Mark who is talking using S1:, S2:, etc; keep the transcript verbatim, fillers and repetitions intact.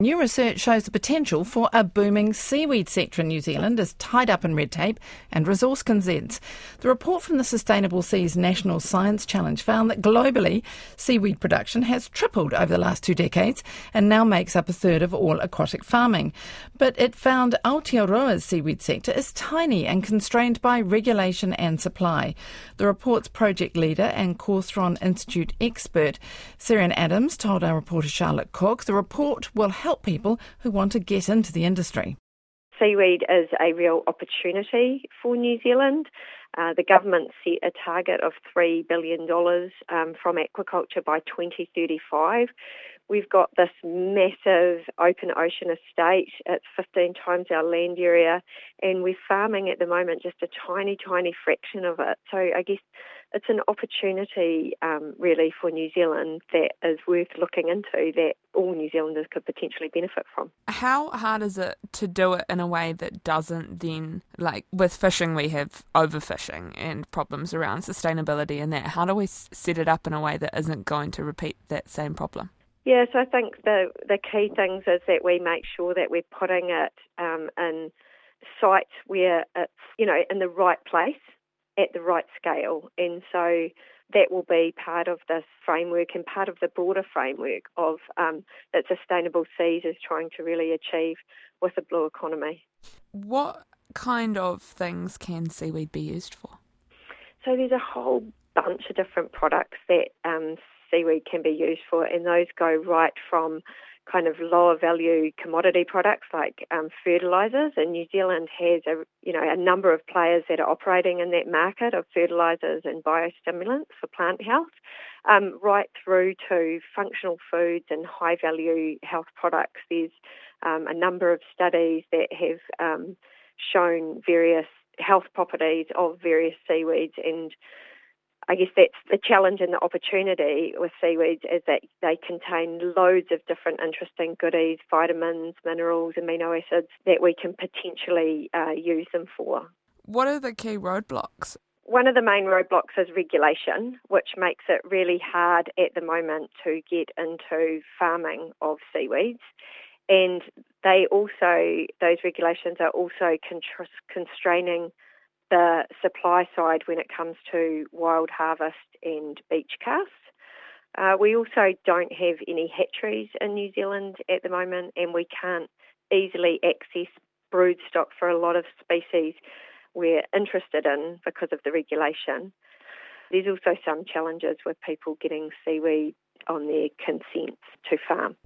S1: New research shows the potential for a booming seaweed sector in New Zealand is tied up in red tape and resource consents. The report from the Sustainable Seas National Science Challenge found that globally, seaweed production has tripled over the last two decades and now makes up a third of all aquatic farming. But it found Aotearoa's seaweed sector is tiny and constrained by regulation and supply. The report's project leader and Cawthron Institute expert, Sirian Adams, told our reporter Charlotte Cook the report will help people who want to get into the industry.
S2: Seaweed is a real opportunity for New Zealand. Uh, the government set a target of three billion dollars um, from aquaculture by twenty thirty-five. We've got this massive open ocean estate. It's fifteen times our land area, and we're farming at the moment just a tiny, tiny fraction of it. So I guess it's an opportunity um, really for New Zealand that is worth looking into, that all New Zealanders could potentially benefit from.
S3: How hard is it to do it in a way that doesn't then, like with fishing we have overfishing and problems around sustainability and that. How do we set it up in a way that isn't going to repeat that same problem?
S2: Yeah, so I think the the key things is that we make sure that we're putting it um, in sites where it's, you know, in the right place, at the right scale. And so that will be part of this framework and part of the broader framework of um, that Sustainable Seas is trying to really achieve with the blue economy.
S3: What kind of things can seaweed be used for?
S2: So there's a whole bunch of different products that um, seaweed can be used for, and those go right from kind of lower value commodity products like um, fertilisers. And New Zealand has a you know a number of players that are operating in that market of fertilisers and biostimulants for plant health, um, right through to functional foods and high value health products. There's um, a number of studies that have um, shown various health properties of various seaweeds, and I guess that's the challenge and the opportunity with seaweeds is that they contain loads of different interesting goodies, vitamins, minerals, amino acids that we can potentially uh, use them for.
S3: What are the key roadblocks?
S2: One of the main roadblocks is regulation, which makes it really hard at the moment to get into farming of seaweeds. And they also, those regulations are also contr- constraining the supply side when it comes to wild harvest and beach casts. Uh, we also don't have any hatcheries in New Zealand at the moment, and we can't easily access brood stock for a lot of species we're interested in because of the regulation. There's also some challenges with people getting seaweed on their consents to farm.